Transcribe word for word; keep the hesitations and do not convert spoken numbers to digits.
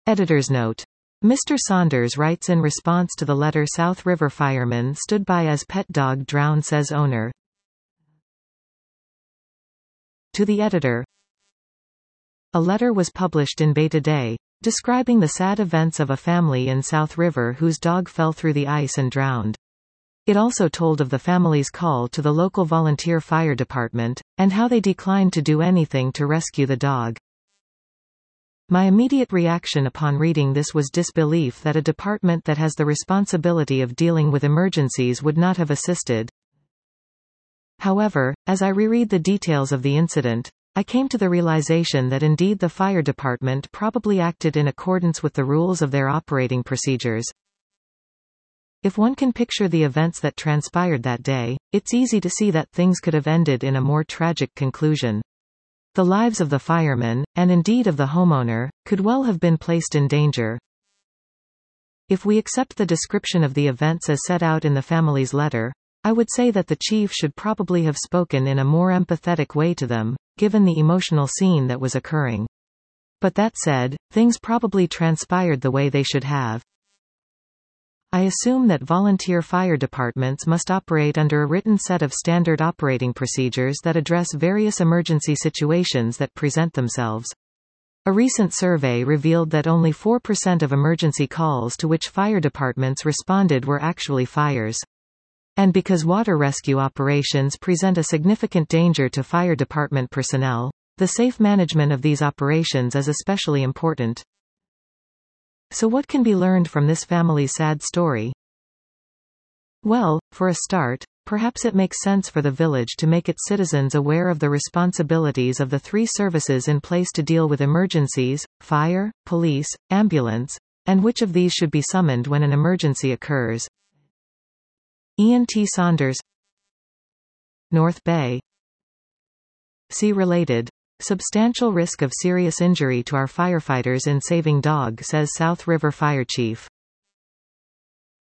Editor's note. Mister Saunders writes in response to the letter South River fireman stood by as pet dog drowned, says owner. To the editor. A letter was published in Bay Today, describing the sad events of a family in South River whose dog fell through the ice and drowned. It also told of the family's call to the local volunteer fire department, and how they declined to do anything to rescue the dog. My immediate reaction upon reading this was disbelief that a department that has the responsibility of dealing with emergencies would not have assisted. However, as I reread the details of the incident, I came to the realization that indeed the fire department probably acted in accordance with the rules of their operating procedures. If one can picture the events that transpired that day, it's easy to see that things could have ended in a more tragic conclusion. The lives of the firemen, and indeed of the homeowner, could well have been placed in danger. If we accept the description of the events as set out in the family's letter, I would say that the chief should probably have spoken in a more empathetic way to them, given the emotional scene that was occurring. But that said, things probably transpired the way they should have. I assume that volunteer fire departments must operate under a written set of standard operating procedures that address various emergency situations that present themselves. A recent survey revealed that only four percent of emergency calls to which fire departments responded were actually fires. And because water rescue operations present a significant danger to fire department personnel, the safe management of these operations is especially important. So what can be learned from this family's sad story? Well, for a start, perhaps it makes sense for the village to make its citizens aware of the responsibilities of the three services in place to deal with emergencies: fire, police, ambulance, and which of these should be summoned when an emergency occurs. Ian T. Saunders, North Bay. See related. Substantial risk of serious injury to our firefighters in saving dog, says South River Fire Chief.